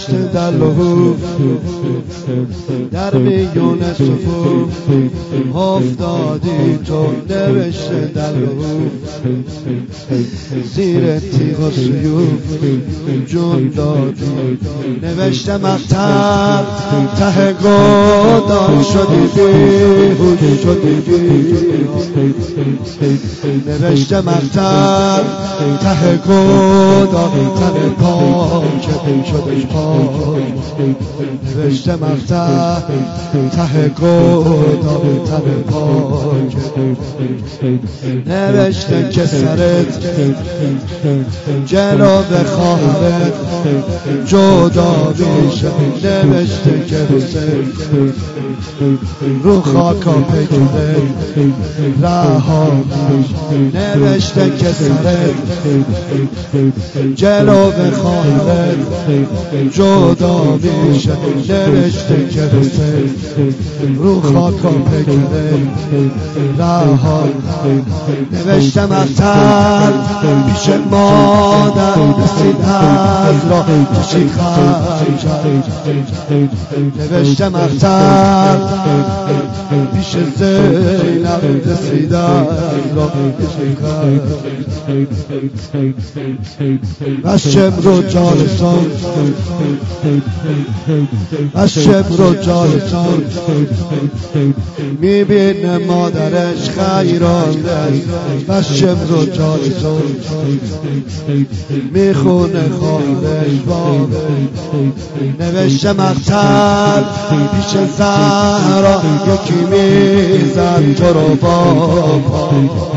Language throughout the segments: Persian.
نوشته در لحوف در میون صفوف افتادی تو، نوشته در لحوف زیر تیغ و سیوف جون دادی، نوشته مقتل ته گودال شدی بیهوش شدی، نوشته مقتل ته گودال تن پاک شدی پاک، نوشته مقتل ته گودال تن پاک، نوشته که سرت جلو به خواهرت جدا میشه، نوشته که حسین رو خاکا پیکره رها میشه، نوشته که سرت جلو به خواهرت جدا میشه، نوشته که حسین رو خاکا پیکره رها، نوشته مقتل پیش مادر رسید از راه کشید خرجت، نوشته مقتل پیش زینب رسید از راه کشید خرجت، از شبر و جالسان از شبر و جالسان میبینه مادرش خیرانده، از شبر و جالسان میخونه خواهرش بابه، نوشته مقتل پیش زهرا یکی میزد تو رو بابا،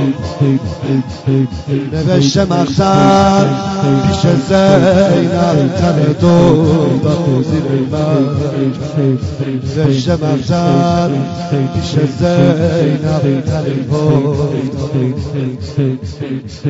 نوشته مقتل پیش زینب تن دو زیر من، نوشته مقتل پیش زینب تن